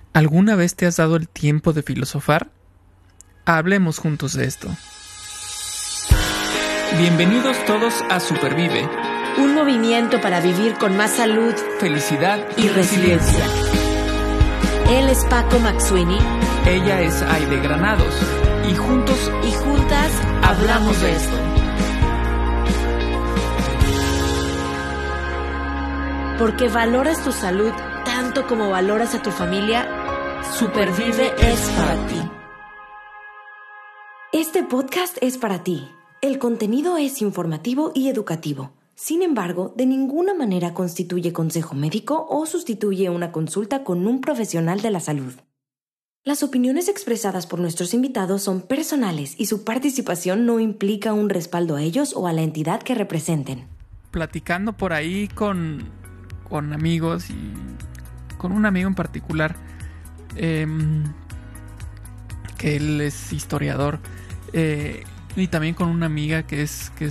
¿Alguna vez te has dado el tiempo de filosofar? Hablemos juntos de esto. Bienvenidos todos a Supervive, un movimiento para vivir con más salud, felicidad y resiliencia. Él es Paco McSweeney. Ella es Aide Granados. Y juntos y juntas hablamos de esto. Porque valoras tu salud tanto como valoras a tu familia, Supervive es para ti. Este podcast es para ti. El contenido es informativo y educativo. Sin embargo, de ninguna manera constituye consejo médico o sustituye una consulta con un profesional de la salud. Las opiniones expresadas por nuestros invitados son personales y su participación no implica un respaldo a ellos o a la entidad que representen. Platicando por ahí con amigos y con un amigo en particular, que él es historiador, y también con una amiga que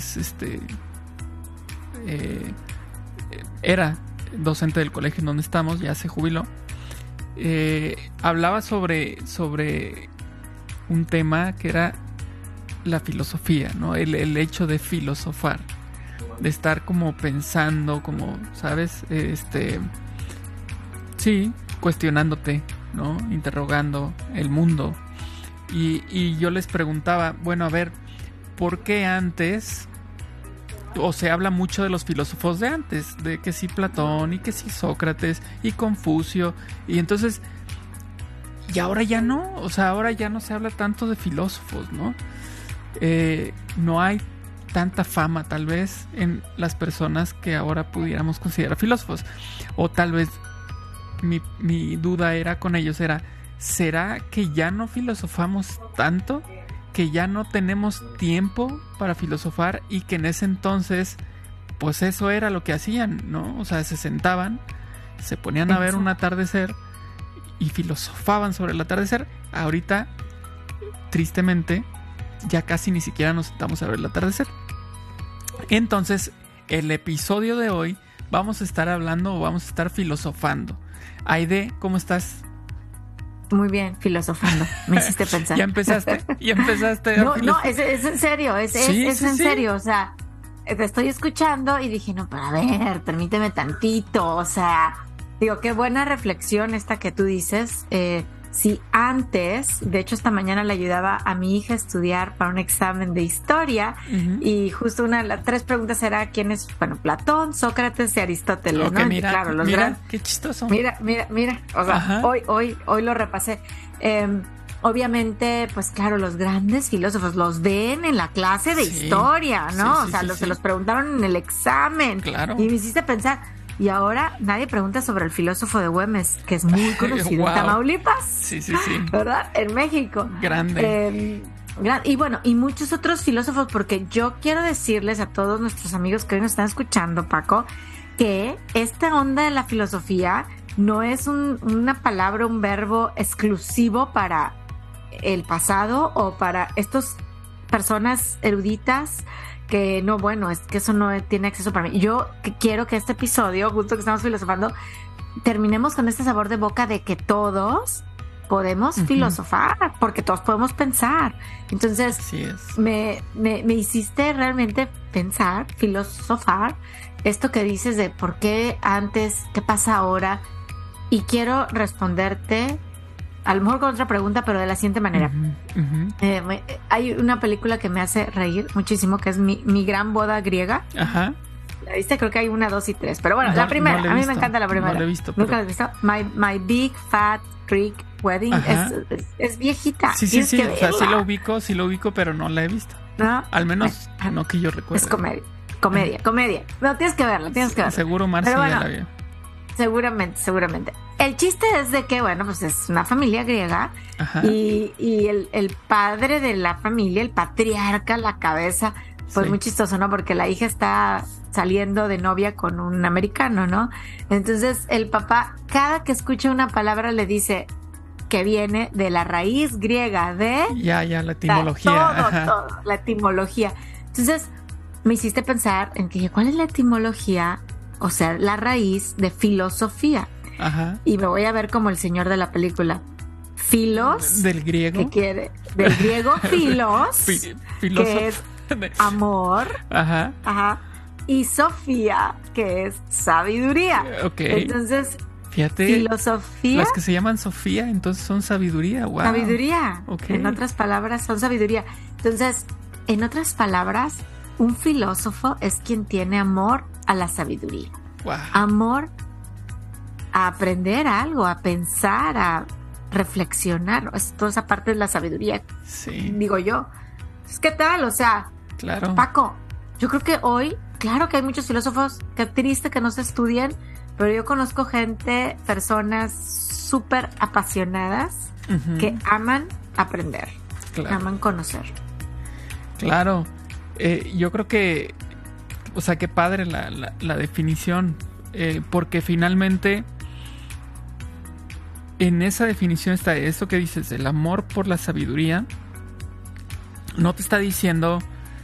era docente del colegio en donde estamos, ya se jubiló. Hablaba sobre un tema que era la filosofía, ¿no? El hecho de filosofar, de estar como pensando, como, ¿sabes? Sí, cuestionándote, ¿no? Interrogando el mundo. Y yo les preguntaba, bueno, a ver, ¿por qué antes? O se habla mucho de los filósofos de antes, de que sí Platón y que sí Sócrates y Confucio, y entonces, y ahora ya no, o sea, ahora ya no se habla tanto de filósofos, ¿no? No hay tanta fama tal vez en las personas que ahora pudiéramos considerar filósofos, o tal vez mi duda era con ellos era, ¿será que ya no filosofamos tanto? Que ya no tenemos tiempo para filosofar y que en ese entonces pues eso era lo que hacían, ¿no? O sea, se sentaban, se ponían a ver un atardecer y filosofaban sobre el atardecer. Ahorita, tristemente, ya casi ni siquiera nos sentamos a ver el atardecer. Entonces, el episodio de hoy vamos a estar hablando o vamos a estar filosofando. Aide, ¿cómo estás? Muy bien, filosofando. Me hiciste pensar. ¿Ya empezaste? No, es en serio, es en serio. O sea, te estoy escuchando y dije, no, pero a ver, permíteme tantito. O sea, digo, qué buena reflexión esta que tú dices. Si antes, de hecho esta mañana le ayudaba a mi hija a estudiar para un examen de historia, y justo una de las 3 preguntas era quién es, bueno, Platón, Sócrates y Aristóteles, okay, ¿no? Mira, claro, los mira, grandes. qué chistoso. Mira, o sea, hoy lo repasé. Obviamente, pues claro, los grandes filósofos los ven en la clase de historia, ¿no? Se los preguntaron en el examen. Claro. Y me hiciste pensar. Y ahora nadie pregunta sobre el filósofo de Güemes, que es muy conocido en Tamaulipas. Sí. ¿Verdad? En México. Grande. Y bueno, y muchos otros filósofos, porque yo quiero decirles a todos nuestros amigos que hoy nos están escuchando, Paco, que esta onda de la filosofía no es una palabra, un verbo exclusivo para el pasado o para estas personas eruditas que no, bueno, es que eso no tiene acceso para mí. Yo quiero que este episodio, justo que estamos filosofando, terminemos con este sabor de boca de que todos podemos filosofar, porque todos podemos pensar. Entonces, me hiciste realmente pensar, filosofar, esto que dices de por qué antes, qué pasa ahora, y quiero responderte a lo mejor con otra pregunta, pero de la siguiente manera. Hay una película que me hace reír muchísimo, que es mi gran boda griega. Ajá. ¿La viste? Creo que hay 1, 2 y 3. Pero bueno, la primera. A mí me encanta la primera. No la he visto. ¿Nunca la has visto? My Big Fat Greek Wedding. Es viejita. Sí. O sea, sí lo ubico, pero no la he visto. ¿No? Al menos no que yo recuerde. Es comedia. No, tienes que verla. Seguro Marcia ya la vio. Seguramente. El chiste es de que, bueno, pues es una familia griega. Ajá. Y el padre de la familia, el patriarca, la cabeza, pues muy chistoso, ¿no? Porque la hija está saliendo de novia con un americano, ¿no? Entonces el papá, cada que escucha una palabra le dice que viene de la raíz griega de... Ya, la etimología. Todo, la etimología. Entonces me hiciste pensar en que, ¿cuál es la etimología? O sea, la raíz de filosofía. Ajá. Y me voy a ver como el señor de la película. Filos. ¿Del griego? ¿Qué quiere? Del griego filos. Que es amor. Ajá. Ajá. Y Sofía, que es sabiduría. Ok. Entonces, fíjate. Filosofía. Las que se llaman Sofía, entonces son sabiduría. Wow. Sabiduría. Okay. En otras palabras, son sabiduría. Entonces, en otras palabras, un filósofo es quien tiene amor a la sabiduría. Wow. Amor a aprender algo, a pensar, a reflexionar. Toda esa parte de la sabiduría. Sí. Digo yo. ¿Qué tal? O sea, claro. Paco, yo creo que hoy, claro que hay muchos filósofos, qué triste que no se estudien, pero yo conozco personas súper apasionadas que aman aprender, claro. aman conocer. Claro. Yo creo que, o sea, qué padre la definición, porque finalmente en esa definición está esto que dices, el amor por la sabiduría. No te está diciendo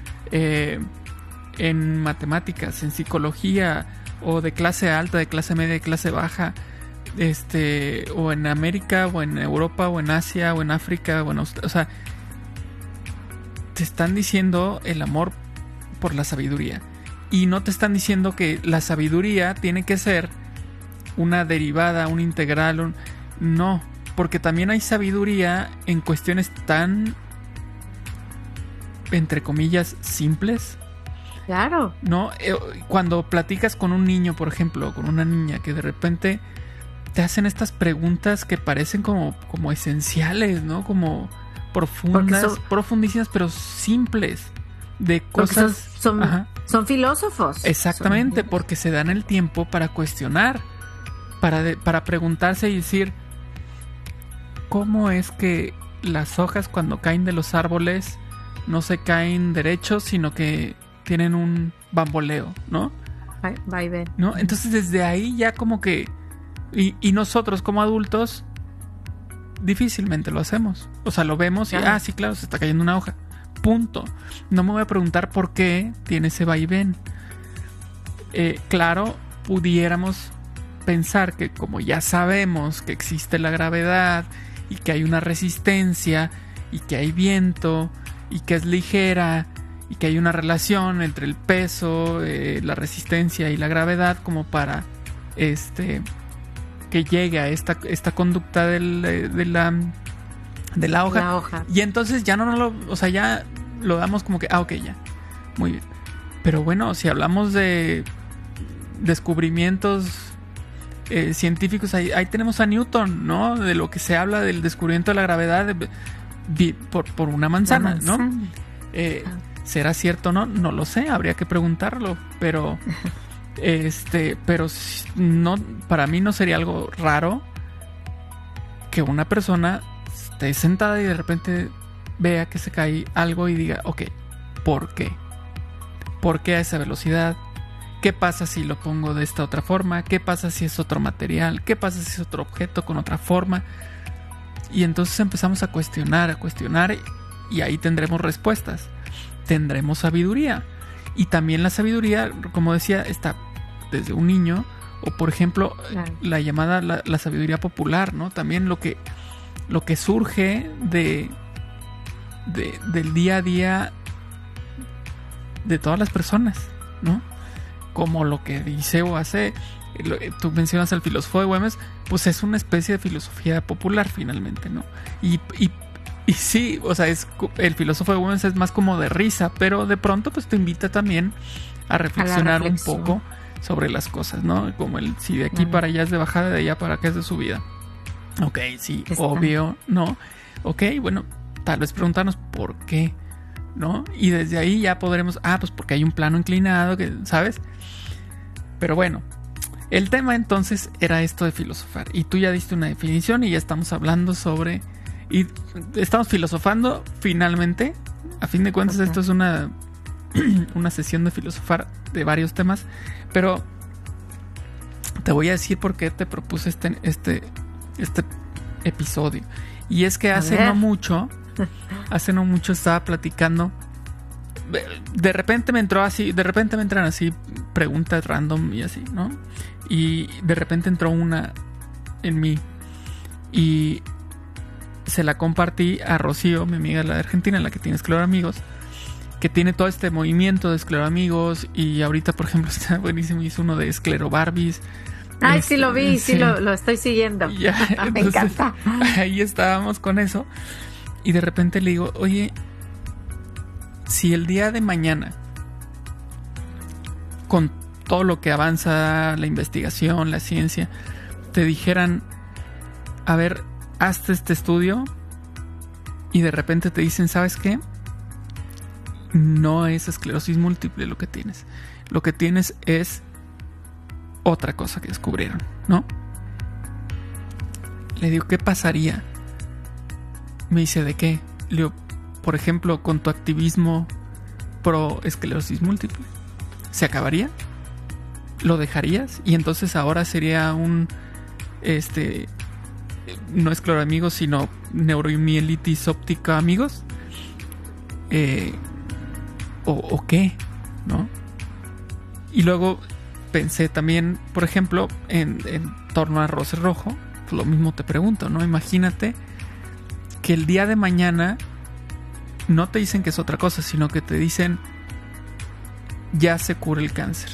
en matemáticas, en psicología, o de clase alta, de clase media, de clase baja, o en América, o en Europa, o en Asia, o en África, o sea, te están diciendo el amor por la sabiduría. Y no te están diciendo que la sabiduría tiene que ser una derivada, un integral, no, porque también hay sabiduría en cuestiones tan, entre comillas, simples. Claro. ¿No? Cuando platicas con un niño, por ejemplo, con una niña, que de repente te hacen estas preguntas que parecen como esenciales, ¿no? Como profundas, profundísimas, pero simples. De cosas... Son filósofos. Exactamente, porque se dan el tiempo para cuestionar, para preguntarse y decir, ¿cómo es que las hojas cuando caen de los árboles no se caen derechos, sino que tienen un bamboleo, ¿no? Va y ven. ¿No? Entonces desde ahí ya como que... Y nosotros como adultos difícilmente lo hacemos. O sea, lo vemos y, sí, claro, se está cayendo una hoja. Punto. No me voy a preguntar por qué tiene ese vaivén. Claro, pudiéramos pensar que como ya sabemos que existe la gravedad y que hay una resistencia y que hay viento y que es ligera y que hay una relación entre el peso, la resistencia y la gravedad, como para que llegue a esta conducta de la hoja. Y entonces ya ya lo damos como que, ok, ya, muy bien. Pero bueno, si hablamos de descubrimientos científicos, ahí tenemos a Newton, ¿no? De lo que se habla del descubrimiento de la gravedad por una manzana, ¿no? ¿Será cierto o no? No lo sé, habría que preguntarlo, pero pero no, para mí no sería algo raro que una persona esté sentada y de repente vea que se cae algo y diga, ok, ¿por qué? ¿Por qué a esa velocidad? ¿Qué pasa si lo pongo de esta otra forma? ¿Qué pasa si es otro material? ¿Qué pasa si es otro objeto con otra forma? Y entonces empezamos a cuestionar y ahí tendremos respuestas. Tendremos sabiduría. Y también la sabiduría, como decía, está desde un niño, o por ejemplo, la llamada la sabiduría popular, ¿no? También lo que surge del día a día de todas las personas, ¿no? Como lo que dice o hace, tú mencionas al filósofo de Güemes, pues es una especie de filosofía popular finalmente, ¿no? Y sí, o sea, el filósofo de Güemes es más como de risa, pero de pronto pues te invita también a reflexionar un poco sobre las cosas, ¿no? Como si de aquí para allá es de bajada, de allá para acá es de subida. Ok, sí, obvio, ¿no? Ok, bueno, tal vez preguntarnos por qué, ¿no? Y desde ahí ya podremos, pues porque hay un plano inclinado, ¿sabes? Pero bueno, el tema entonces era esto de filosofar. Y tú ya diste una definición y ya estamos hablando sobre... Y estamos filosofando finalmente. A fin de cuentas, esto es una sesión de filosofar de varios temas. Pero te voy a decir por qué te propuse este episodio. Y es que hace no mucho estaba platicando. De repente me entran así preguntas random y así, ¿no? Y de repente entró una en mí. Y se la compartí a Rocío, mi amiga la de Argentina, la que tiene Escleroamigos, que tiene todo este movimiento de Escleroamigos, y ahorita, por ejemplo, está buenísimo, hizo uno de Esclerobarbies. Ay, sí lo vi, sí lo estoy siguiendo. Ya, me encanta. Ahí estábamos con eso, y de repente le digo, oye, si el día de mañana, con todo lo que avanza la investigación, la ciencia, te dijeran, a ver, hazte este estudio, y de repente te dicen, ¿sabes qué? No es esclerosis múltiple lo que tienes. Lo que tienes es otra cosa que descubrieron, ¿no? Le digo, ¿qué pasaría? Me dice, ¿de qué? Le digo, por ejemplo, con tu activismo pro esclerosis múltiple, ¿se acabaría? ¿Lo dejarías? Y entonces ahora sería un no escleroamigos, sino neuromielitis óptica amigos, o qué, ¿no? Y luego pensé también, por ejemplo, en torno a Roses Rojo, pues lo mismo te pregunto, ¿no? Imagínate que el día de mañana no te dicen que es otra cosa, sino que te dicen, ya se cura el cáncer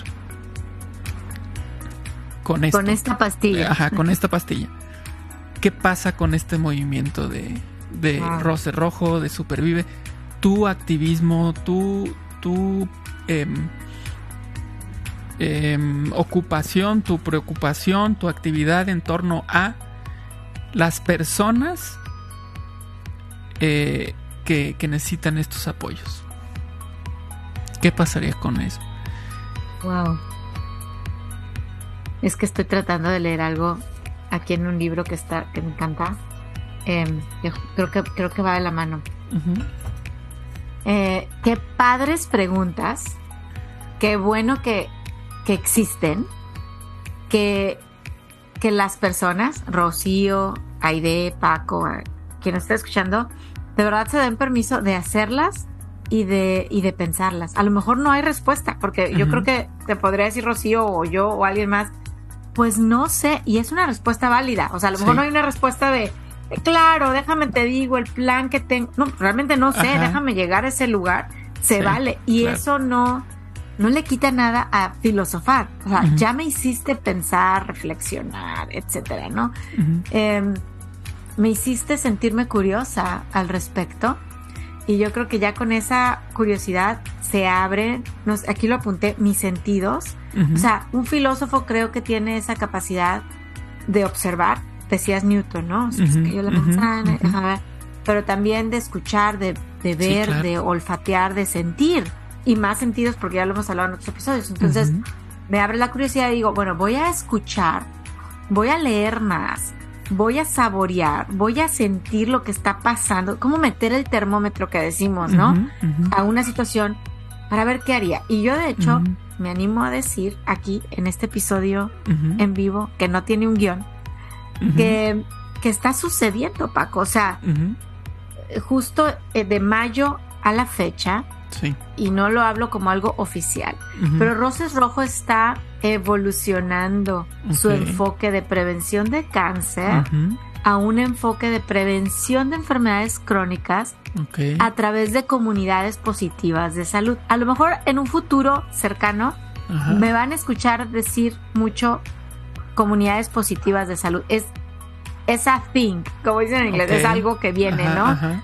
con esto. Con esta pastilla. Ajá, con esta pastilla. ¿Qué pasa con este movimiento de Roses Rojo, de Supervive? Tu activismo, tu ocupación, tu preocupación, tu actividad en torno a las personas que necesitan estos apoyos. ¿Qué pasaría con eso? Wow. Es que estoy tratando de leer algo aquí en un libro que me encanta. Creo que va de la mano. Uh-huh. Qué padres preguntas. Qué bueno que existen. Que las personas, Rocío, Aide, Paco, quien nos está escuchando, de verdad se den permiso de hacerlas y de pensarlas. A lo mejor no hay respuesta, porque yo creo que te podría decir Rocío o yo o alguien más, pues no sé, y es una respuesta válida. O sea, a lo mejor no hay una respuesta de, claro, déjame te digo el plan que tengo. No, realmente no sé, déjame llegar a ese lugar, se vale. Y claro, eso no le quita nada a filosofar. O sea, ya me hiciste pensar, reflexionar, etcétera, ¿no? Me hiciste sentirme curiosa al respecto. Y yo creo que ya con esa curiosidad se abren, aquí lo apunté, mis sentidos. O sea, un filósofo creo que tiene esa capacidad de observar, decías Newton, ¿no? O sea, es que yo la manzana, pero también de escuchar, de ver, claro, de olfatear, de sentir, y más sentidos porque ya lo hemos hablado en otros episodios. Entonces me abre la curiosidad y digo, bueno, voy a escuchar, voy a leer más, voy a saborear, voy a sentir lo que está pasando, cómo meter el termómetro que decimos, ¿no? A una situación para ver qué haría. Y yo, de hecho, me animo a decir aquí en este episodio en vivo, que no tiene un guión, que está sucediendo, Paco. O sea, justo de mayo a la fecha, y no lo hablo como algo oficial, pero Roses Rojo está evolucionando su enfoque de prevención de cáncer a un enfoque de prevención de enfermedades crónicas a través de comunidades positivas de salud. A lo mejor en un futuro cercano me van a escuchar decir mucho comunidades positivas de salud. Es a thing, como dicen en inglés, es algo que viene, ¿no?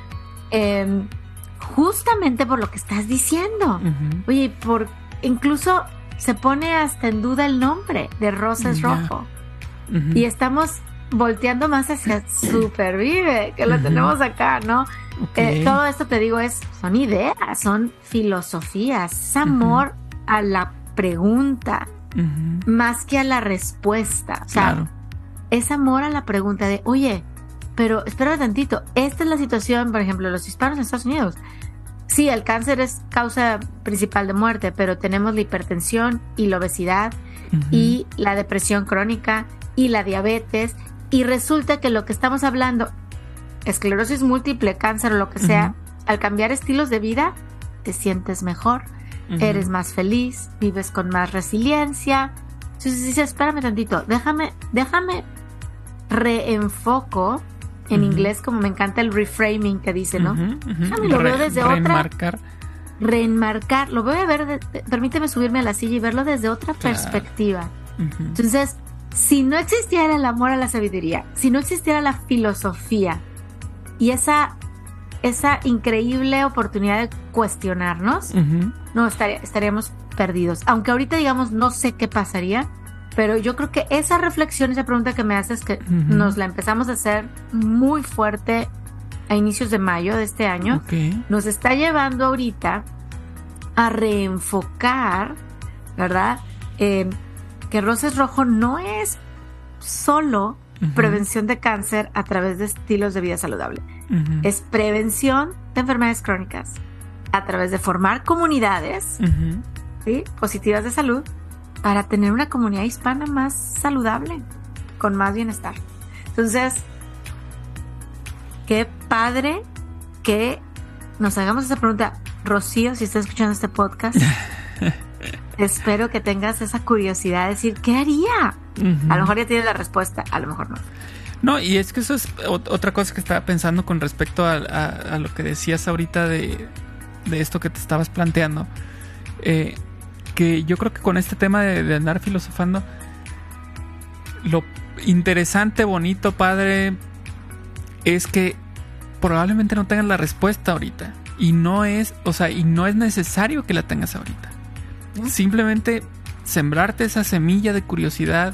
Justamente por lo que estás diciendo. Oye, incluso se pone hasta en duda el nombre de Roses Rojo. Y estamos volteando más hacia Supervive, que lo tenemos acá, ¿no? Todo esto, te digo, son ideas, son filosofías, es amor a la pregunta, más que a la respuesta. O sea, es amor a la pregunta de, oye, pero espérame tantito, esta es la situación, por ejemplo, los hispanos en Estados Unidos. Sí, el cáncer es causa principal de muerte, pero tenemos la hipertensión y la obesidad y la depresión crónica y la diabetes, y resulta que lo que estamos hablando, esclerosis múltiple, cáncer o lo que sea, al cambiar estilos de vida, te sientes mejor, eres más feliz, vives con más resiliencia. Entonces dices, espérame tantito, déjame reenfoco, en inglés, como me encanta el reframing que dice, ¿no? Lo veo desde reenmarcar, lo voy a ver, permíteme subirme a la silla y verlo desde otra perspectiva. Entonces, si no existiera el amor a la sabiduría, si no existiera la filosofía y esa increíble oportunidad de cuestionarnos, no estaríamos perdidos. Aunque ahorita digamos no sé qué pasaría, pero yo creo que esa reflexión, esa pregunta que me haces, que nos la empezamos a hacer muy fuerte a inicios de mayo de este año, nos está llevando ahorita a reenfocar, ¿verdad? Que Rosas Rojo no es solo prevención de cáncer a través de estilos de vida saludable. Es prevención de enfermedades crónicas a través de formar comunidades ¿sí? positivas de salud para tener una comunidad hispana más saludable, con más bienestar. Entonces, qué padre que nos hagamos esa pregunta. Rocío, si estás escuchando este podcast, espero que tengas esa curiosidad de decir, ¿qué haría? A lo mejor ya tienes la respuesta, a lo mejor no. No, y es que eso es otra cosa que estaba pensando con respecto a lo que decías ahorita de esto que te estabas planteando. Que yo creo que con este tema de andar filosofando, lo interesante, bonito, padre, es que probablemente no tengas la respuesta ahorita. Y no es necesario que la tengas ahorita. Simplemente sembrarte esa semilla de curiosidad,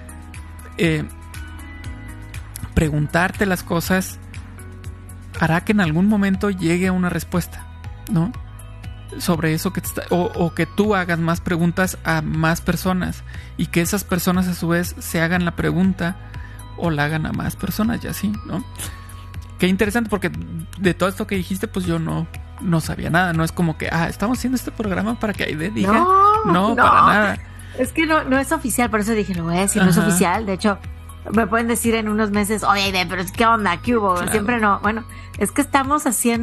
preguntarte las cosas, hará que en algún momento llegue a una respuesta, ¿no? Sobre eso o que tú hagas más preguntas a más personas y que esas personas a su vez se hagan la pregunta o la hagan a más personas y así, ¿no? Qué interesante, porque de todo esto que dijiste, pues yo no sabía nada. No es como que, estamos haciendo este programa para que Aide diga. No, para nada. Es que no es oficial, por eso dije, lo voy a decir, no es oficial. De hecho, me pueden decir en unos meses, oye Aide, pero ¿qué onda? ¿Qué hubo? Claro. Siempre no. Bueno, es que estamos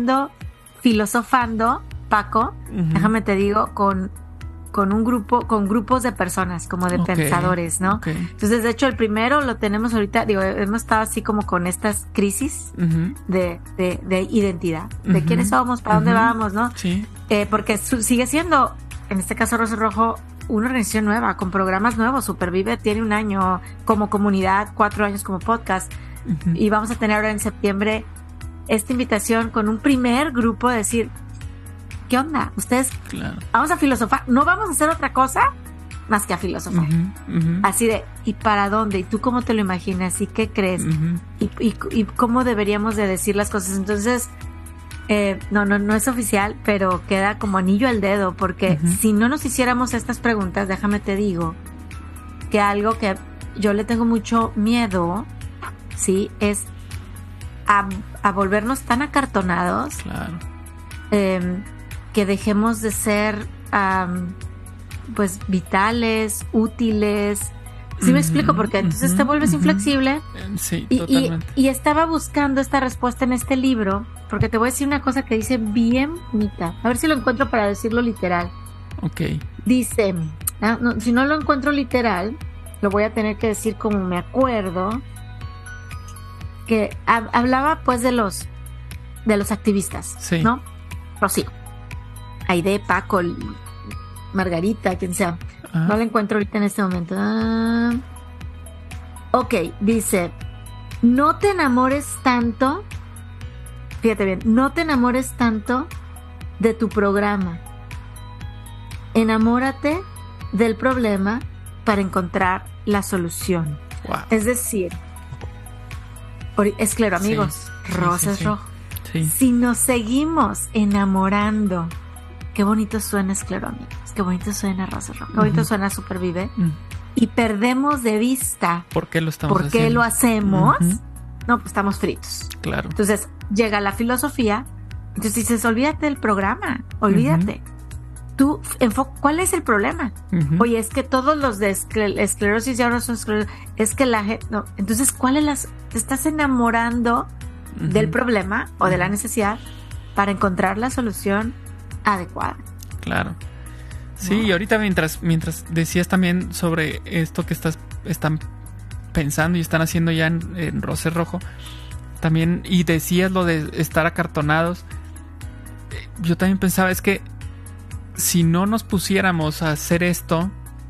filosofando, Paco, déjame te digo, con un grupo, con grupos de personas, como de pensadores, ¿no? Entonces, de hecho, el primero lo tenemos ahorita, hemos estado así como con estas crisis de identidad, de quiénes somos, para dónde vamos, ¿no? Sí. Porque sigue siendo, en este caso Rosas Rojo, una organización nueva, con programas nuevos. Supervive tiene 1 año como comunidad, 4 años como podcast, y vamos a tener ahora en septiembre esta invitación con un primer grupo de decir, ¿qué onda? Ustedes, vamos a filosofar, no vamos a hacer otra cosa más que a filosofar. Así de, ¿y para dónde? ¿Y tú cómo te lo imaginas? ¿Y qué crees? ¿Y cómo deberíamos de decir las cosas? Entonces, no es oficial, pero queda como anillo al dedo, porque si no nos hiciéramos estas preguntas, déjame te digo, que algo que yo le tengo mucho miedo, ¿sí? Es a volvernos tan acartonados. Claro. Que dejemos de ser pues vitales, útiles. ¿Sí me explico? Porque entonces te vuelves inflexible. Sí, totalmente. Y estaba buscando esta respuesta en este libro, porque te voy a decir una cosa que dice bien bonita. A ver si lo encuentro para decirlo literal. Dice, si no lo encuentro literal, lo voy a tener que decir como me acuerdo, que hablaba pues de los activistas, ¿no? Rocío, Aide, Paco, Margarita, quien sea. No la encuentro ahorita en este momento. Dice, no te enamores tanto, fíjate bien, no te enamores tanto de tu programa. Enamórate del problema para encontrar la solución. Wow. Es decir, escleroamigos, Rosas Rojo. Sí. Si nos seguimos enamorando, qué bonito suena escleroamigos, qué bonito suena Rosas Rojo, qué bonito suena Supervive, y perdemos de vista ¿por qué lo hacemos? No, pues estamos fritos. Claro. Entonces llega la filosofía, entonces dices, olvídate del programa, olvídate. Tú ¿cuál es el problema? Oye, es que todos los de esclerosis y ahora son esclerosis, es que la gente, no. Entonces, te estás enamorando del problema o de la necesidad para encontrar la solución adecuada. Claro. Sí, y ahorita mientras decías también sobre esto que están pensando y están haciendo ya en Roces Rojo. También, y decías lo de estar acartonados. Yo también pensaba, es que si no nos pusiéramos a hacer esto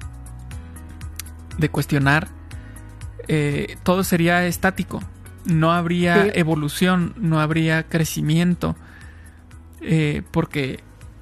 de cuestionar, todo sería estático. No habría evolución, no habría crecimiento, porque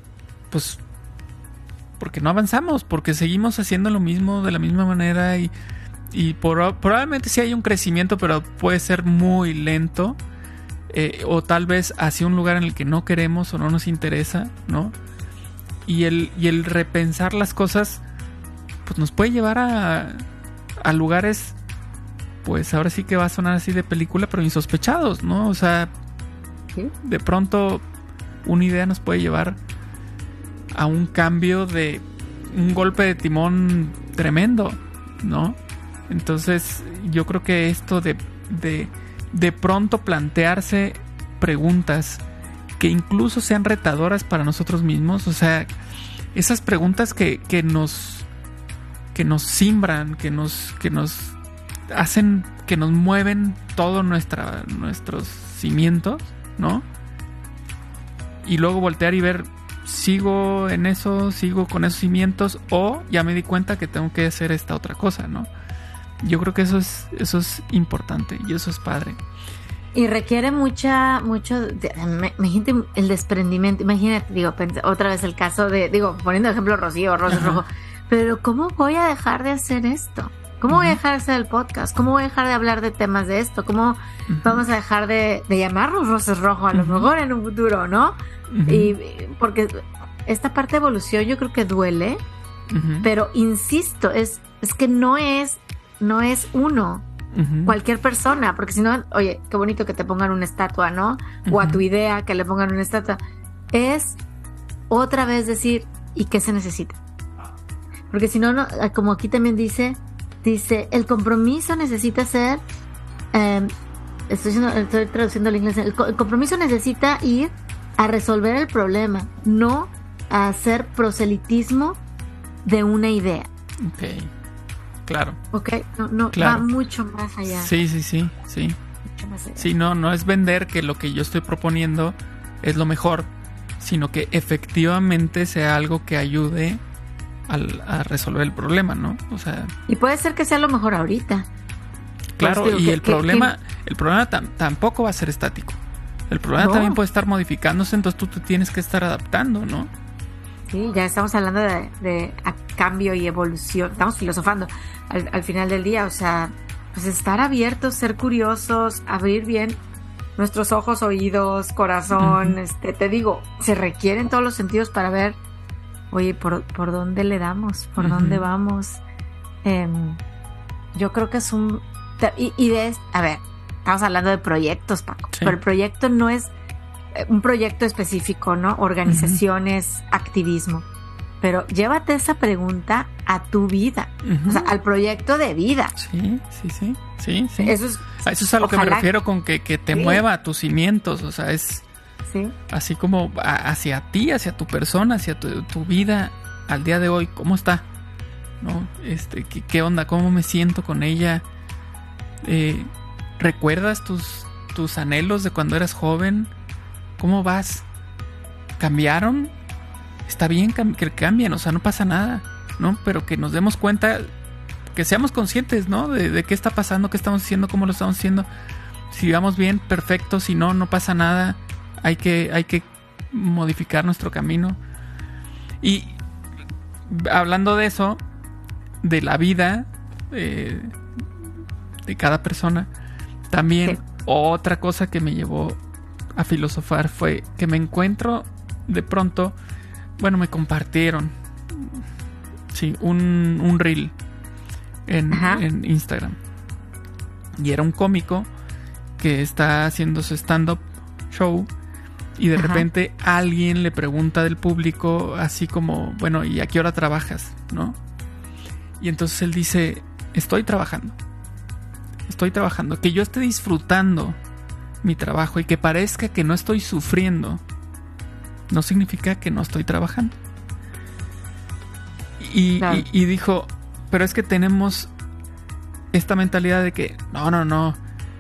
no avanzamos, porque seguimos haciendo lo mismo de la misma manera y probablemente sí hay un crecimiento, pero puede ser muy lento, o tal vez hacia un lugar en el que no queremos o no nos interesa, ¿no? Y el repensar las cosas pues nos puede llevar a lugares, pues ahora sí que va a sonar así de película, pero insospechados, ¿no? O sea, de pronto una idea nos puede llevar a un cambio, de un golpe de timón tremendo, ¿no? Entonces yo creo que esto de pronto plantearse preguntas que incluso sean retadoras para nosotros mismos, o sea, esas preguntas que nos simbran, que nos hacen, que nos mueven todos nuestros cimientos, ¿no? Y luego voltear y ver, sigo en eso, sigo con esos cimientos, o ya me di cuenta que tengo que hacer esta otra cosa, ¿no? Yo creo que eso es importante y eso es padre. Y requiere imagínate el desprendimiento. Imagínate, digo, otra vez el caso poniendo de ejemplo Rocío, Roces Rojo. Pero ¿cómo voy a dejar de hacer esto? ¿Cómo voy a dejar de hacer el podcast? ¿Cómo voy a dejar de hablar de temas de esto? ¿Cómo vamos a dejar de llamarnos Roces Rojo a lo mejor en un futuro, ¿no? Y porque esta parte de evolución yo creo que duele, pero insisto, es que no es uno. Cualquier persona, porque si no, oye, qué bonito que te pongan una estatua, ¿no? O a tu idea que le pongan una estatua. Es otra vez decir, ¿y qué se necesita? Porque si no, como aquí también dice, el compromiso necesita ser, estoy traduciendo al inglés, el compromiso necesita ir a resolver el problema, no a hacer proselitismo de una idea. Ok. Claro. Ok, no claro. Va mucho más allá. Sí. Mucho más allá. Sí, no es vender que lo que yo estoy proponiendo es lo mejor, sino que efectivamente sea algo que ayude a resolver el problema, ¿no? O sea, y puede ser que sea lo mejor ahorita. Claro, pues, y el problema tampoco va a ser estático. El problema también puede estar modificándose, entonces tú te tienes que estar adaptando, ¿no? Sí, ya estamos hablando de cambio y evolución. Estamos filosofando al final del día. O sea, pues estar abiertos, ser curiosos, abrir bien nuestros ojos, oídos, corazón. Te digo, se requieren todos los sentidos para ver, oye, ¿por dónde le damos? ¿Por dónde vamos? Yo creo que es a ver, estamos hablando de proyectos, Paco. Sí. Pero el proyecto no es un proyecto específico, ¿no? Organizaciones, activismo. Pero llévate esa pregunta a tu vida, o sea, al proyecto de vida. Sí. Eso es a lo que me refiero con que te mueva a tus cimientos, o sea, es así como hacia ti, hacia tu persona, hacia tu vida al día de hoy. ¿Cómo está? ¿No? ¿Qué onda? ¿Cómo me siento con ella? ¿Recuerdas tus anhelos de cuando eras joven? ¿Cómo vas? ¿Cambiaron? Está bien que cambien, o sea, no pasa nada, ¿no? Pero que nos demos cuenta, que seamos conscientes, ¿no? De qué está pasando, qué estamos haciendo, cómo lo estamos haciendo. Si vamos bien, perfecto. Si no pasa nada. Hay que modificar nuestro camino. Y hablando de eso, de la vida de cada persona, también otra cosa que me llevó a filosofar fue que me encuentro de pronto, me compartieron un reel en Instagram, y era un cómico que está haciendo su stand-up show y de repente alguien le pregunta del público así como, ¿y a qué hora trabajas? ¿No? Y entonces él dice, estoy trabajando, que yo esté disfrutando mi trabajo y que parezca que no estoy sufriendo no significa que no estoy trabajando. Y dijo, pero es que tenemos esta mentalidad de que no,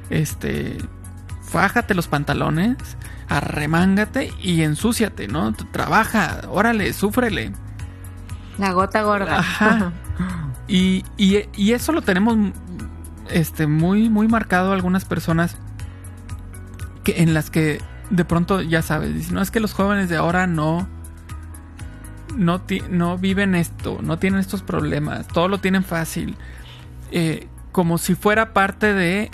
fájate los pantalones, arremángate y ensúciate, ¿no? Trabaja, órale, súfrele. La gota gorda. Ajá. Y eso lo tenemos muy, muy marcado algunas personas en las que de pronto, ya sabes, dicen, no, es que los jóvenes de ahora no viven esto, no tienen estos problemas, todo lo tienen fácil, como si fuera parte de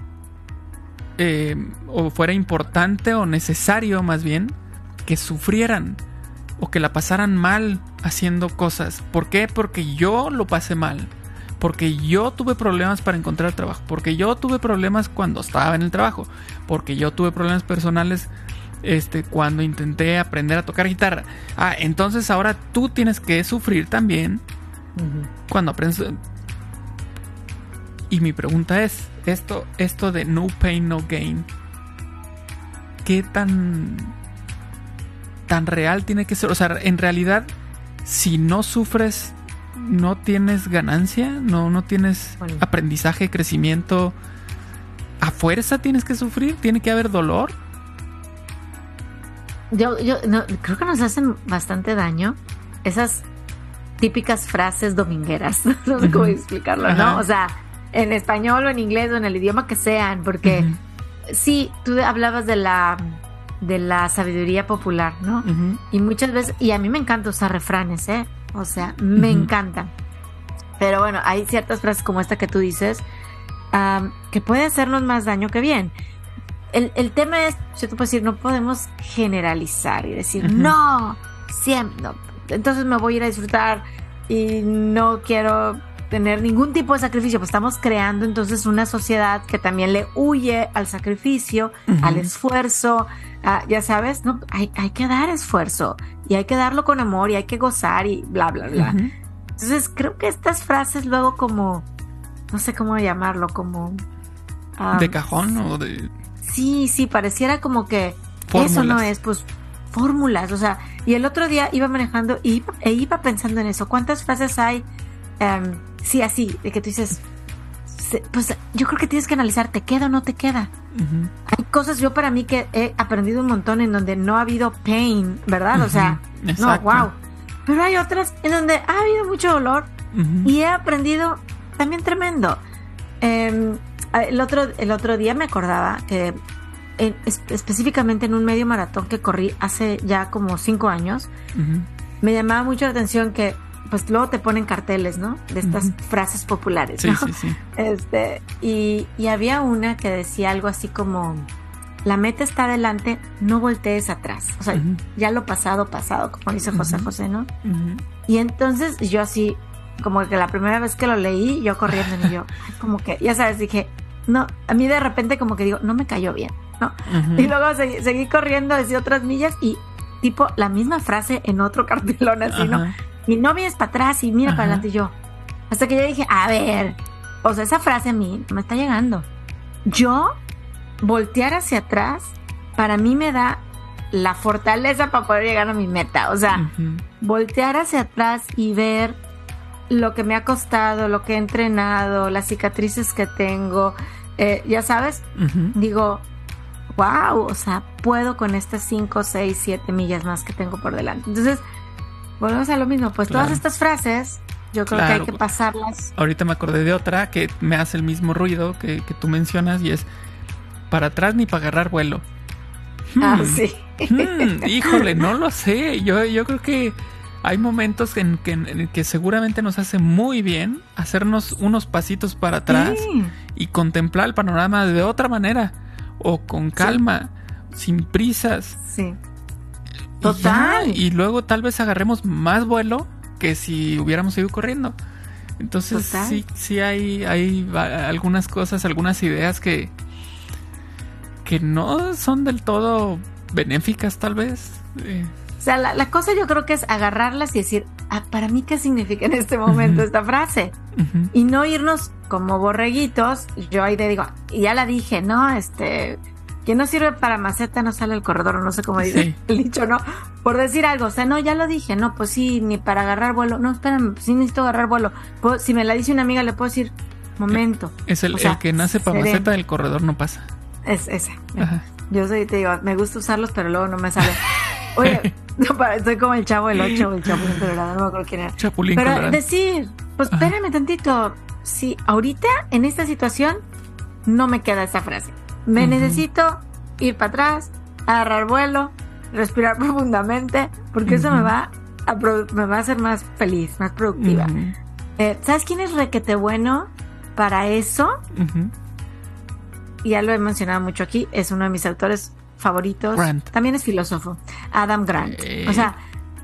o fuera importante o necesario más bien que sufrieran o que la pasaran mal haciendo cosas. ¿Por qué? Porque yo lo pasé mal, porque yo tuve problemas para encontrar trabajo, porque yo tuve problemas cuando estaba en el trabajo, porque yo tuve problemas personales cuando intenté aprender a tocar guitarra. Entonces ahora tú tienes que sufrir también cuando aprendes. Y mi pregunta es, esto de no pain, no gain, ¿qué tan real tiene que ser? O sea, en realidad, si no sufres, no tienes ganancia, no tienes aprendizaje, crecimiento. ¿A fuerza tienes que sufrir? ¿Tiene que haber dolor? Yo no, creo que nos hacen bastante daño esas típicas frases domingueras. No sé cómo explicarlo, ¿no? O sea, en español o en inglés o en el idioma que sean, porque sí, tú hablabas de la sabiduría popular, ¿no? Y muchas veces, y a mí me encanta usar refranes, o sea, me encantan. Pero bueno, hay ciertas frases como esta que tú dices, que puede hacernos más daño que bien. El tema es, yo te puedo decir, no podemos generalizar y decir, no, siempre, no. Entonces me voy a ir a disfrutar y no quiero tener ningún tipo de sacrificio. Pues estamos creando entonces una sociedad que también le huye al sacrificio, al esfuerzo, ya sabes, no, hay que dar esfuerzo y hay que darlo con amor y hay que gozar y bla, bla, bla. Entonces creo que estas frases luego como, no sé cómo llamarlo, como... ¿de cajón o de...? Sí, pareciera como que fórmulas. Eso no es, pues, fórmulas, o sea, y el otro día iba manejando e iba pensando en eso. ¿Cuántas frases hay? Sí, así, de que tú dices, pues yo creo que tienes que analizar, ¿te queda o no te queda? Hay cosas, yo para mí que he aprendido un montón en donde no ha habido pain, ¿verdad? O sea, exacto. No, wow. Pero hay otras en donde ha habido mucho dolor y he aprendido también tremendo. El otro día me acordaba que específicamente en un medio maratón que corrí hace ya como 5 años, me llamaba mucho la atención que pues luego te ponen carteles, ¿no? De estas frases populares, ¿no? Sí. Y había una que decía algo así como, la meta está adelante, no voltees atrás. O sea, ya lo pasado, como dice José, ¿no? Y entonces yo así, como que la primera vez que lo leí, yo corriendo y yo, como que, ya sabes, dije, no, a mí de repente como que digo, no me cayó bien, ¿no? Y luego seguí corriendo desde otras millas y tipo la misma frase en otro cartelón así, ¿no? Y no vienes para atrás y mira para adelante. Y yo, hasta que yo dije, a ver, o sea, esa frase a mí me está llegando. Yo voltear hacia atrás para mí me da la fortaleza para poder llegar a mi meta. O sea, voltear hacia atrás y ver lo que me ha costado, lo que he entrenado, las cicatrices que tengo, ya sabes, digo, wow, o sea, puedo con estas 5, 6, 7 millas más que tengo por delante. Entonces, volvemos a lo mismo, pues todas estas frases, yo creo que hay que pasarlas. Ahorita me acordé de otra que me hace el mismo ruido que tú mencionas y es, para atrás ni para agarrar vuelo. Sí. Híjole, no lo sé, yo creo que hay momentos en que seguramente nos hace muy bien hacernos unos pasitos para atrás y contemplar el panorama de otra manera o con calma, sin prisas. Sí. Total. Y luego tal vez agarremos más vuelo que si hubiéramos seguido corriendo. Entonces sí hay algunas cosas, algunas ideas que no son del todo benéficas tal vez. O sea, la cosa yo creo que es agarrarlas y decir, para mí qué significa en este momento esta frase. Y no irnos como borreguitos. Yo ahí te digo, y ya la dije, ¿no? Que no sirve para maceta no sale el corredor, o no sé cómo dice el dicho, ¿no? Por decir algo, o sea, no, ya lo dije, no, pues sí, ni para agarrar vuelo. No, espérame, pues sí necesito agarrar vuelo. Si me la dice una amiga, le puedo decir, momento. Es el que nace para maceta, del corredor no pasa. Es esa. Ajá. Yo te digo, me gusta usarlos, pero luego no me sale. Oye, estoy como el Chavo del 8 o el Chapulín Colorado, no me acuerdo quién era. Chapulín pero Colorado. Decir, pues espérame tantito. Si ahorita, en esta situación, no me queda esa frase. Me necesito ir para atrás, agarrar vuelo, respirar profundamente, porque eso me va a hacer más feliz, más productiva. ¿Sabes quién es requete bueno para eso? Ya lo he mencionado mucho aquí, es uno de mis autores favoritos. Grant. También es filósofo. Adam Grant. O sea,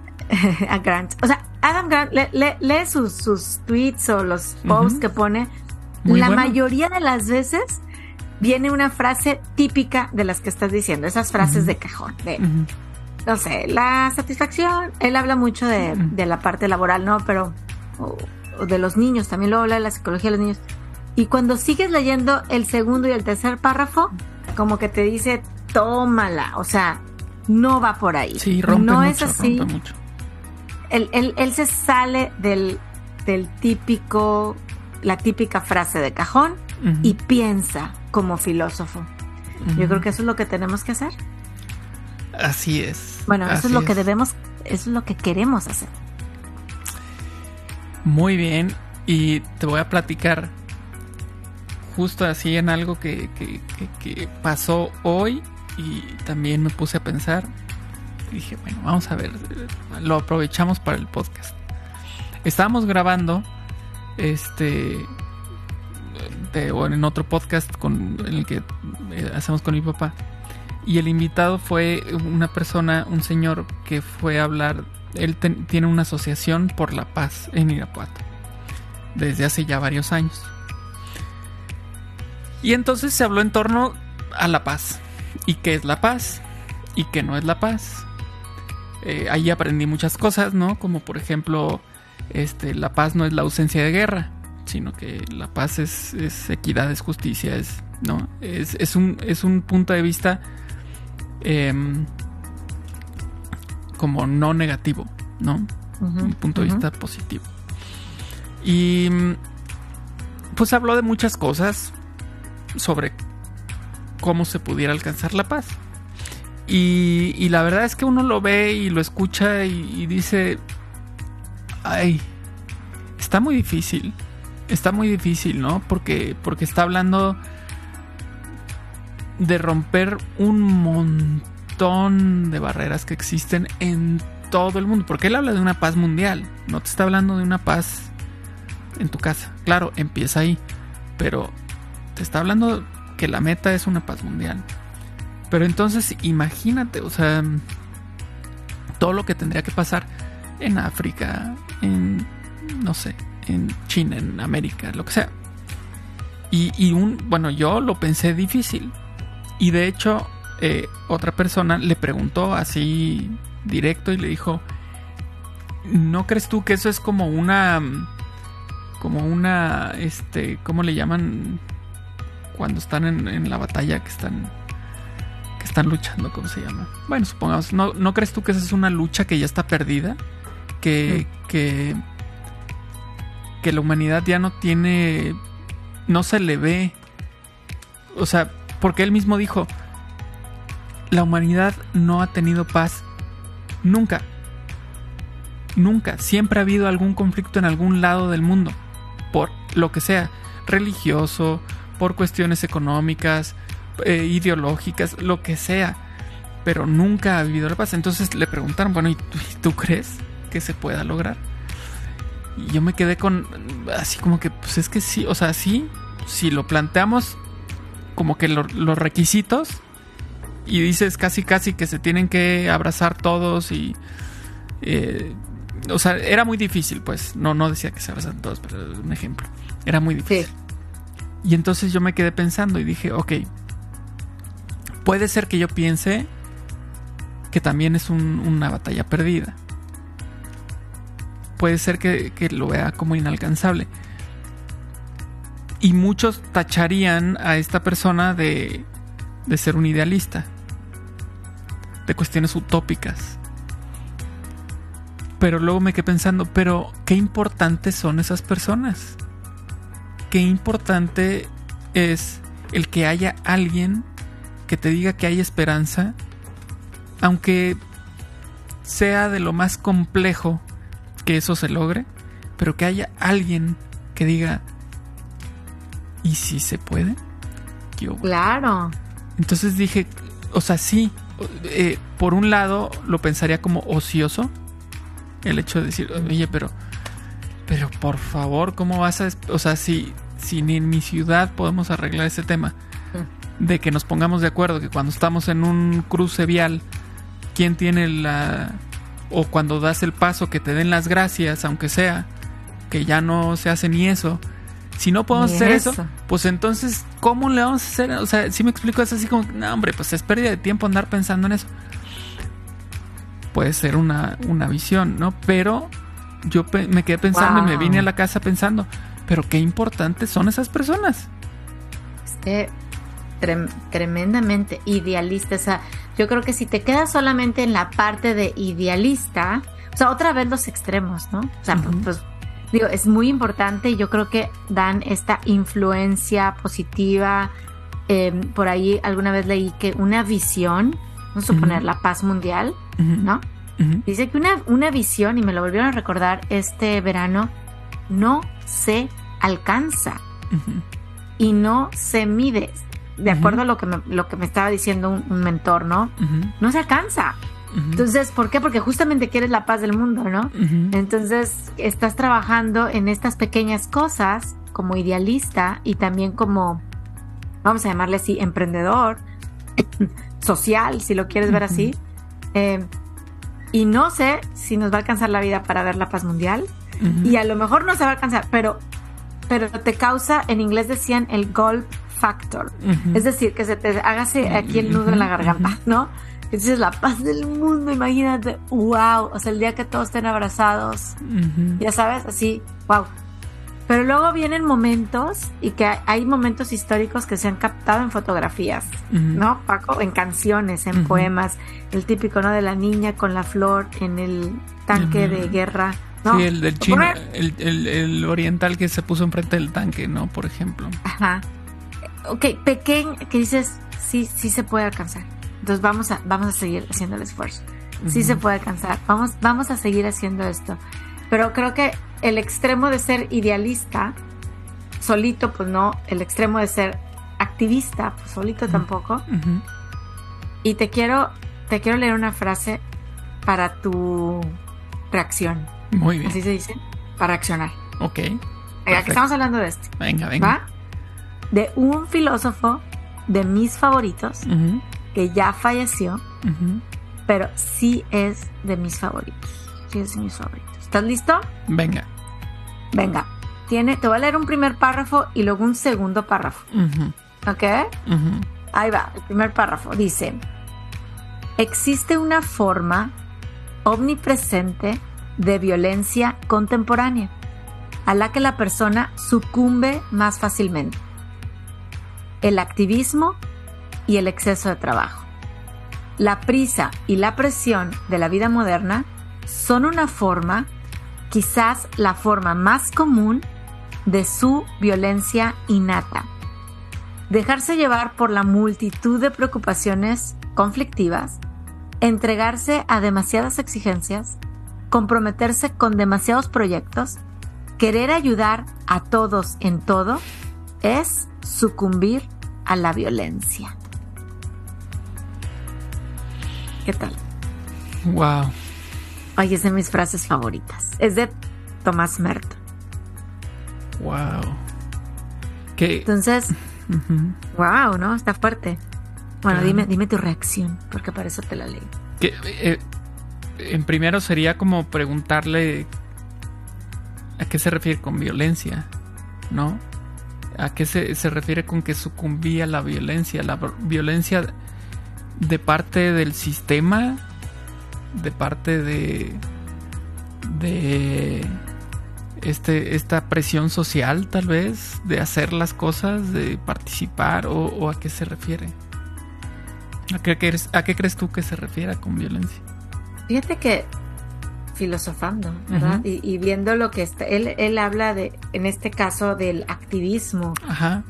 Adam Grant, lee sus tweets o los posts que pone. Muy la bueno. mayoría de las veces viene una frase típica de las que estás diciendo, esas frases de cajón, de, no sé, la satisfacción. Él habla mucho de la parte laboral, ¿no? Pero, o de los niños, también luego habla de la psicología de los niños. Y cuando sigues leyendo el segundo y el tercer párrafo, como que te dice, tómala, o sea, no va por ahí. Sí, rompe no mucho, es así. rompe mucho. Él se sale del típico, la típica frase de cajón y piensa como filósofo. Yo creo que eso es lo que tenemos que hacer. Así es. Bueno, eso así es lo que debemos, eso es lo que queremos hacer. Muy bien, y te voy a platicar justo así en algo que pasó hoy y también me puse a pensar. Y dije, bueno, vamos a ver, lo aprovechamos para el podcast. Estábamos grabando o en otro podcast en el que hacemos con mi papá, y el invitado fue una persona, un señor que fue a hablar. Él tiene una asociación por la paz en Irapuato desde hace ya varios años, y entonces se habló en torno a la paz y qué es la paz y qué no es la paz. Ahí aprendí muchas cosas, ¿no? Como por ejemplo, la paz no es la ausencia de guerra, sino que la paz es equidad, es justicia, ¿no? Es un punto de vista como no negativo, ¿no? Un punto de vista positivo. Y pues habló de muchas cosas sobre cómo se pudiera alcanzar la paz. Y la verdad es que uno lo ve y lo escucha y dice, ay, está muy difícil, ¿no? Porque está hablando de romper un montón de barreras que existen en todo el mundo, porque él habla de una paz mundial, no te está hablando de una paz en tu casa. Claro, empieza ahí, pero te está hablando que la meta es una paz mundial. Pero entonces imagínate, o sea, todo lo que tendría que pasar en África, no sé, en China, en América, lo que sea. Bueno, yo lo pensé difícil. Y de hecho, otra persona le preguntó así directo y le dijo, ¿no crees tú que eso es como una, ¿cómo le llaman cuando están en la batalla que están luchando? ¿Cómo se llama? Bueno, supongamos, ¿no crees tú que esa es una lucha que ya está perdida? Que la humanidad ya no se le ve. O sea, porque él mismo dijo, la humanidad no ha tenido paz nunca. Nunca. Siempre ha habido algún conflicto en algún lado del mundo, por lo que sea, religioso, por cuestiones económicas, ideológicas, lo que sea, pero nunca ha habido la paz. Entonces le preguntaron, bueno, ¿y tú crees que se pueda lograr? Y yo me quedé con así como que, pues es que sí, o sea, sí, si lo planteamos como que los requisitos y dices casi que se tienen que abrazar todos y o sea, era muy difícil, pues, no decía que se abrazan todos, pero es un ejemplo, era muy difícil. Sí. Y entonces yo me quedé pensando y dije, ok, puede ser que yo piense que también es una batalla perdida. Puede ser que lo vea como inalcanzable. Y muchos tacharían a esta persona de ser un idealista, de cuestiones utópicas. Pero luego me quedé pensando, pero qué importantes son esas personas. qué importante es el que haya alguien que te diga que hay esperanza, aunque sea de lo más complejo que eso se logre, pero que haya alguien que diga, ¿y si se puede? Claro. Entonces dije, o sea, sí, por un lado lo pensaría como ocioso, el hecho de decir, oye, pero por favor, ¿cómo vas a...? O sea, si ni en mi ciudad podemos arreglar ese tema, de que nos pongamos de acuerdo, que cuando estamos en un cruce vial, ¿quién tiene o cuando das el paso, que te den las gracias, aunque sea, que ya no se hace ni eso? Si no podemos hacer eso, pues entonces, ¿cómo le vamos a hacer? O sea, si me explico, es así como, no, hombre, pues es pérdida de tiempo andar pensando en eso. Puede ser una visión, ¿no? Pero yo me quedé pensando y me vine a la casa pensando, pero qué importantes son esas personas. Tremendamente idealista. O sea, yo creo que si te quedas solamente en la parte de idealista, o sea, otra vez los extremos, ¿no? O sea, pues digo, es muy importante y yo creo que dan esta influencia positiva. Por ahí alguna vez leí que una visión, vamos a suponer la paz mundial, ¿no? Dice que una visión, y me lo volvieron a recordar este verano, no se alcanza y no se mide. De acuerdo a lo que me estaba diciendo un mentor, ¿no? No se alcanza. Entonces, ¿por qué? Porque justamente quieres la paz del mundo, ¿no? Entonces, estás trabajando en estas pequeñas cosas como idealista y también como, vamos a llamarle así, emprendedor, social, si lo quieres ver así. Y no sé si nos va a alcanzar la vida para ver la paz mundial. Y a lo mejor no se va a alcanzar, pero te causa, en inglés decían, el gulp factor. Es decir, que se te hágase aquí el nudo en la garganta, ¿no? Entonces, la paz del mundo, imagínate, wow, o sea, el día que todos estén abrazados, ya sabes, así, wow. Pero luego vienen momentos, y que hay momentos históricos que se han captado en fotografías, ¿no, Paco? En canciones, en poemas, el típico, ¿no? De la niña con la flor en el tanque de guerra, ¿no? Sí, el del chino, el oriental que se puso enfrente del tanque, ¿no? Por ejemplo. Ajá. Ok, pequeño, que dices, sí se puede alcanzar. Entonces vamos a seguir haciendo el esfuerzo. Sí se puede alcanzar. Vamos a seguir haciendo esto. Pero creo que el extremo de ser idealista, solito, pues no. El extremo de ser activista, pues solito tampoco. Y te quiero leer una frase para tu reacción. Muy bien. ¿Así se dice? Para reaccionar. Ok. Ya que estamos hablando de esto. Venga. ¿Va? De un filósofo de mis favoritos, que ya falleció, pero sí es de mis favoritos. Sí es de mis favoritos. ¿Estás listo? Venga. Te voy a leer un primer párrafo y luego un segundo párrafo. ¿Ok? Ahí va, el primer párrafo. Dice: existe una forma omnipresente de violencia contemporánea a la que la persona sucumbe más fácilmente: el activismo y el exceso de trabajo. La prisa y la presión de la vida moderna son una forma, quizás la forma más común, de su violencia innata. Dejarse llevar por la multitud de preocupaciones conflictivas, entregarse a demasiadas exigencias, comprometerse con demasiados proyectos, querer ayudar a todos en todo, es sucumbir a la violencia. ¿Qué tal? Wow. Ay, es de mis frases favoritas. Es de Thomas Merton. Wow. ¿Qué? Entonces, wow, ¿no? Está fuerte. Bueno, dime tu reacción, porque para eso te la leí. En primero sería como preguntarle a qué se refiere con violencia, ¿no? ¿A qué se refiere con que sucumbía a la violencia? ¿La violencia de parte del sistema? ¿De parte de esta presión social, tal vez? ¿De hacer las cosas? ¿De participar? ¿O a qué se refiere? ¿A qué crees tú que se refiere con violencia? Fíjate filosofando, ¿verdad? Uh-huh. Y viendo lo que está, él habla de, en este caso, del activismo. Ajá.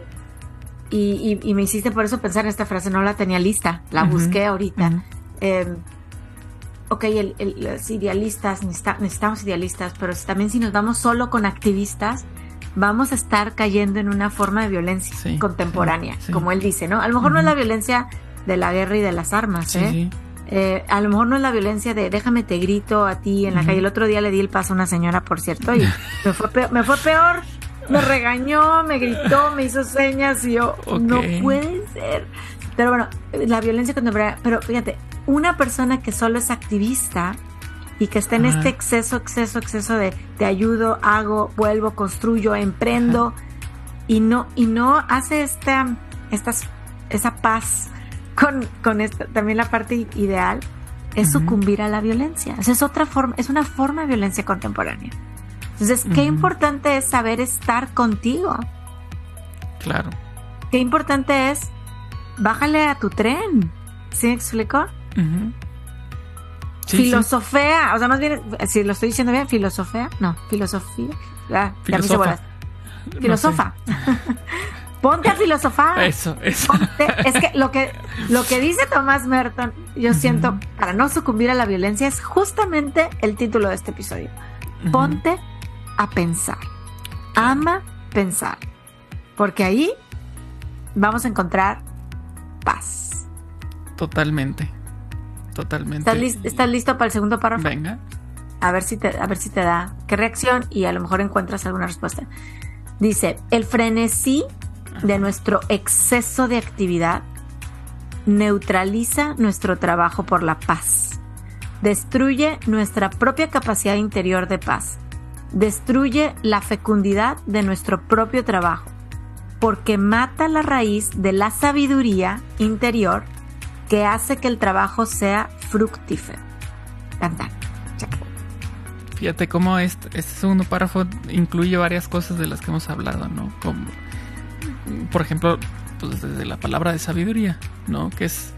Y me hiciste por eso pensar en esta frase, no la tenía lista, la Uh-huh. busqué ahorita. Uh-huh. Ok, los idealistas, necesitamos idealistas, pero también si nos vamos solo con activistas, vamos a estar cayendo en una forma de violencia contemporánea, como él dice, ¿no? A lo mejor no es la violencia de la guerra y de las armas, ¿eh? A lo mejor no es la violencia de déjame te grito a ti en la calle. El otro día le di el paso a una señora, por cierto, y me fue peor. Me regañó, me gritó, me hizo señas y yo, no puede ser. Pero bueno, la violencia contemporánea, pero fíjate, una persona que solo es activista y que está en este exceso de te ayudo, hago, vuelvo, construyo, emprendo y no hace esa paz con esta, también la parte ideal es sucumbir a la violencia. O sea, es una forma de violencia contemporánea. Entonces, qué importante es saber estar contigo. Claro. Qué importante es bájale a tu tren. ¿Sí me explico? Uh-huh. Sí, filosofea, sí. O sea, más bien, si lo estoy diciendo bien, filosofea. No, filosofía. Ya me hice bolas. Filosofa. No sé. Ponte a filosofar. Eso. Es que lo que dice Thomas Merton, yo siento, para no sucumbir a la violencia, es justamente el título de este episodio. Ponte a pensar. Ama pensar. Porque ahí vamos a encontrar paz. Totalmente. ¿Estás listo para el segundo párrafo? Venga. A ver si te da qué reacción y a lo mejor encuentras alguna respuesta. Dice, el frenesí de nuestro exceso de actividad neutraliza nuestro trabajo por la paz. Destruye nuestra propia capacidad interior de paz. Destruye la fecundidad de nuestro propio trabajo, porque mata la raíz de la sabiduría interior que hace que el trabajo sea fructífero. Fíjate cómo este segundo párrafo incluye varias cosas de las que hemos hablado, ¿no? Como, por ejemplo, pues desde la palabra de sabiduría, ¿no? Que es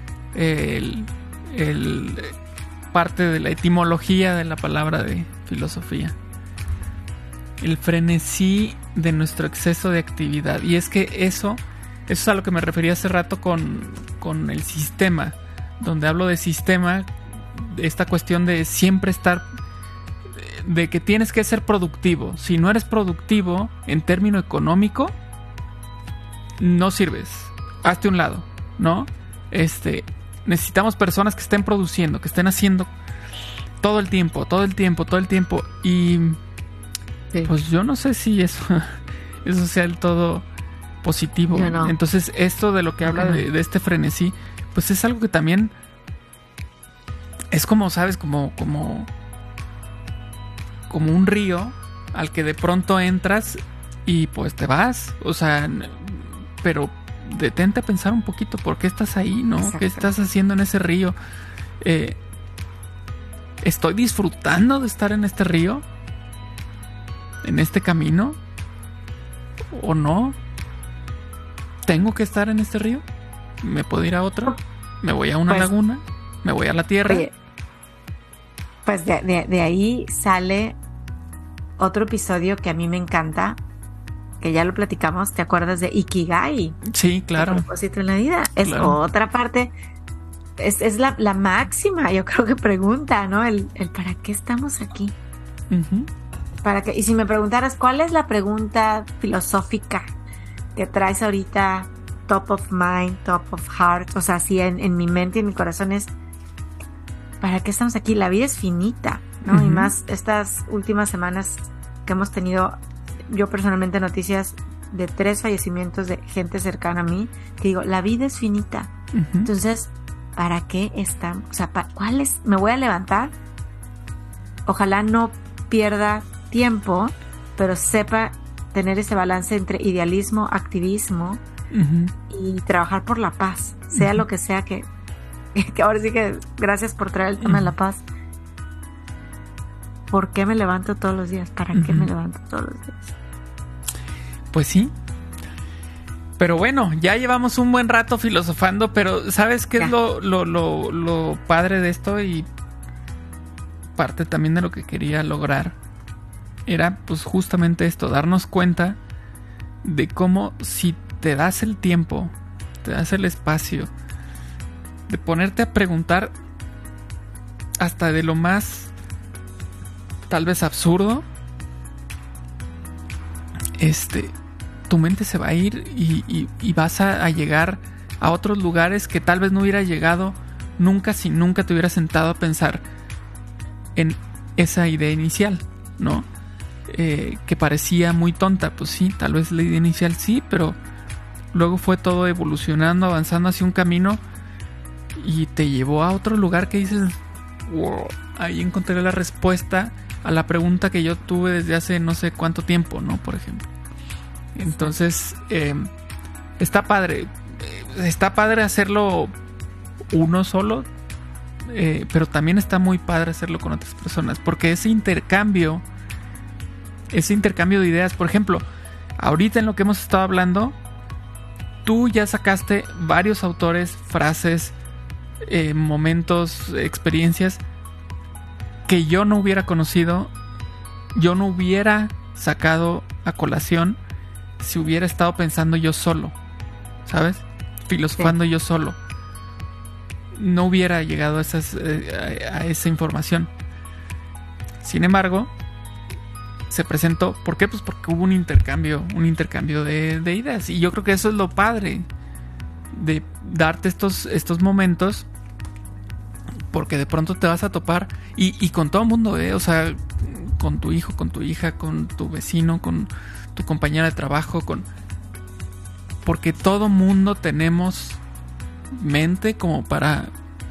parte de la etimología de la palabra de filosofía. El frenesí de nuestro exceso de actividad. Y es que eso es a lo que me refería hace rato con el sistema. Donde hablo de sistema, esta cuestión de siempre estar, de que tienes que ser productivo. Si no eres productivo en término económico, no sirves. Hazte a un lado, ¿no? Necesitamos personas que estén produciendo, que estén haciendo todo el tiempo. Y sí. Pues yo no sé si eso sea del todo positivo. No. Entonces, esto de lo que habla de este frenesí, pues es algo que también es como, ¿sabes? Como un río al que de pronto entras y pues te vas. O sea, pero detente a pensar un poquito, ¿por qué estás ahí, no? Exacto. ¿Qué estás haciendo en ese río? ¿Estoy disfrutando de estar en este río? ¿En este camino? ¿O no? ¿Tengo que estar en este río? ¿Me puedo ir a otro? ¿Me voy a una laguna? ¿Me voy a la tierra? Oye, pues de ahí sale otro episodio que a mí me encanta, que ya lo platicamos, ¿te acuerdas de Ikigai? Sí, claro. El propósito en la vida. Es claro. Otra parte, es la máxima, yo creo que pregunta, ¿no? El ¿para qué estamos aquí? Uh-huh. Y si me preguntaras, ¿cuál es la pregunta filosófica que traes ahorita top of mind, top of heart? O sea, así en mi mente y en mi corazón es, ¿para qué estamos aquí? La vida es finita, ¿no? Uh-huh. Y más estas últimas semanas que hemos tenido, yo personalmente, noticias de 3 fallecimientos de gente cercana a mí, que digo, la vida es finita. Uh-huh. Entonces, ¿para qué estamos? O sea, ¿cuál es? Me voy a levantar, ojalá no pierda tiempo, pero sepa tener ese balance entre idealismo, activismo uh-huh. y trabajar por la paz, sea uh-huh. lo que sea que ahora sí que gracias por traer el tema uh-huh. de la paz. ¿Por qué me levanto todos los días? ¿Para uh-huh. qué me levanto todos los días? Pues sí. Pero bueno, ya llevamos un buen rato filosofando, pero ¿sabes qué es lo padre de esto? Y parte también de lo que quería lograr era pues justamente esto, darnos cuenta de cómo si te das el tiempo, te das el espacio de ponerte a preguntar hasta de lo más tal vez absurdo, tu mente se va a ir y vas a llegar a otros lugares que tal vez no hubiera llegado nunca si nunca te hubieras sentado a pensar en esa idea inicial, ¿no? Que parecía muy tonta. Pues sí, tal vez la idea inicial sí, pero luego fue todo evolucionando, avanzando hacia un camino y te llevó a otro lugar que dices, wow, ahí encontré la respuesta a la pregunta que yo tuve desde hace no sé cuánto tiempo, ¿no? Por ejemplo. Entonces, está padre. Está padre hacerlo uno solo, pero también está muy padre hacerlo con otras personas, porque ese intercambio de ideas, por ejemplo, ahorita en lo que hemos estado hablando, tú ya sacaste varios autores, frases, momentos, experiencias que yo no hubiera conocido, yo no hubiera sacado a colación si hubiera estado pensando yo solo, ¿sabes? Filosofando yo solo. No hubiera llegado a esa información. Sin embargo, se presentó. ¿Por qué? Pues porque hubo un intercambio de ideas. Y yo creo que eso es lo padre de darte estos momentos, porque de pronto te vas a topar y con todo el mundo, o sea, con tu hijo, con tu hija, con tu vecino, con tu compañera de trabajo, porque todo mundo tenemos mente como para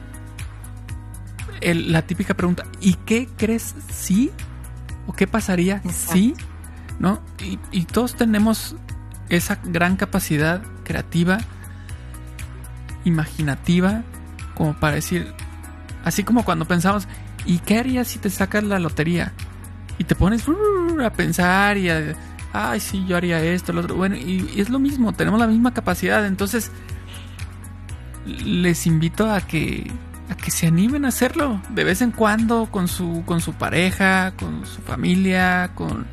la típica pregunta, ¿y qué crees si? ¿O qué pasaría si? ¿No? Y todos tenemos esa gran capacidad creativa, imaginativa, como para decir, así como cuando pensamos, ¿y qué harías si te sacas la lotería? Y te pones a pensar y ay, sí, yo haría esto, lo otro. Bueno, y es lo mismo, tenemos la misma capacidad. Entonces, les invito a que se animen a hacerlo de vez en cuando con su pareja, con su familia, con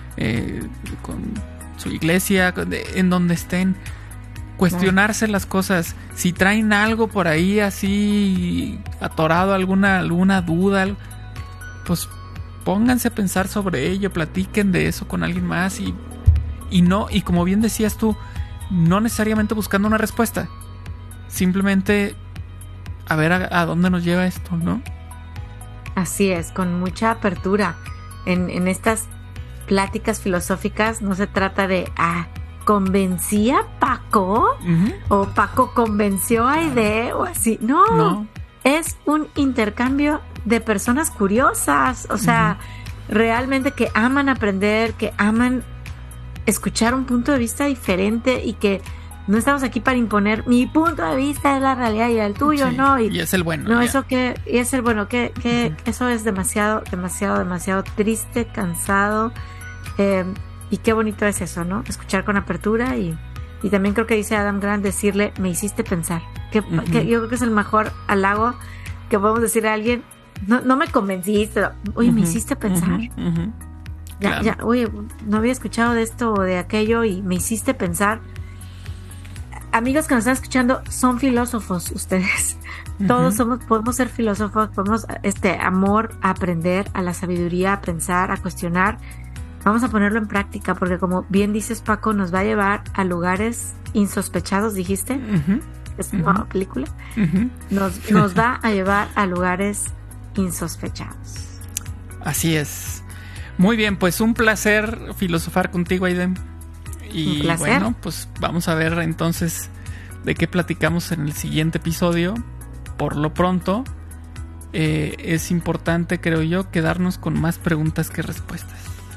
su iglesia, en donde estén. Cuestionarse las cosas. Si traen algo por ahí así atorado, alguna duda, pues pónganse a pensar sobre ello, platiquen de eso con alguien más y como bien decías tú, no necesariamente buscando una respuesta, simplemente a ver a dónde nos lleva esto, ¿no? Así es, con mucha apertura. En estas pláticas filosóficas no se trata de ¿convencí a Paco? Uh-huh. ¿O Paco convenció a Aide? O así. No. Es un intercambio de personas curiosas. O sea, realmente que aman aprender, que aman escuchar un punto de vista diferente y que no estamos aquí para imponer mi punto de vista es la realidad y el tuyo, sí, ¿no? Y es el bueno. No, eso que y es el bueno, que eso es demasiado triste, cansado. Y qué bonito es eso, ¿no? Escuchar con apertura y también creo que dice Adam Grant que me hiciste pensar. Que yo creo que es el mejor halago que podemos decir a alguien. No me convenciste, oye, me hiciste pensar. Ya, oye, no había escuchado de esto o de aquello y me hiciste pensar. Amigos que nos están escuchando, son filósofos ustedes. Todos podemos ser filósofos, podemos amor a aprender, a la sabiduría, a pensar, a cuestionar. Vamos a ponerlo en práctica porque, como bien dices, Paco, nos va a llevar a lugares insospechados, dijiste. Es una película. Nos va a llevar a lugares insospechados. Así es. Muy bien, pues un placer filosofar contigo, Aide. Y un placer. Bueno, pues vamos a ver entonces de qué platicamos en el siguiente episodio. Por lo pronto, es importante, creo yo, quedarnos con más preguntas que respuestas.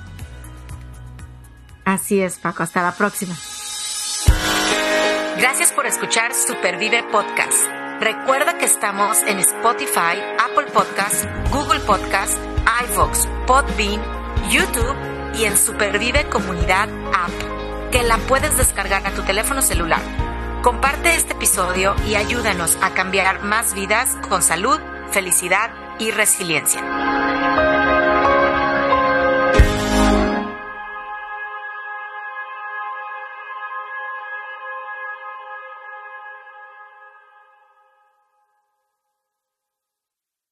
Así es, Paco. Hasta la próxima. Gracias por escuchar Supervive Podcast. Recuerda que estamos en Spotify, Apple Podcasts, Google Podcasts, iVoox, Podbean, YouTube y en Supervive Comunidad App, que la puedes descargar a tu teléfono celular. Comparte este episodio y ayúdanos a cambiar más vidas con salud, felicidad y resiliencia.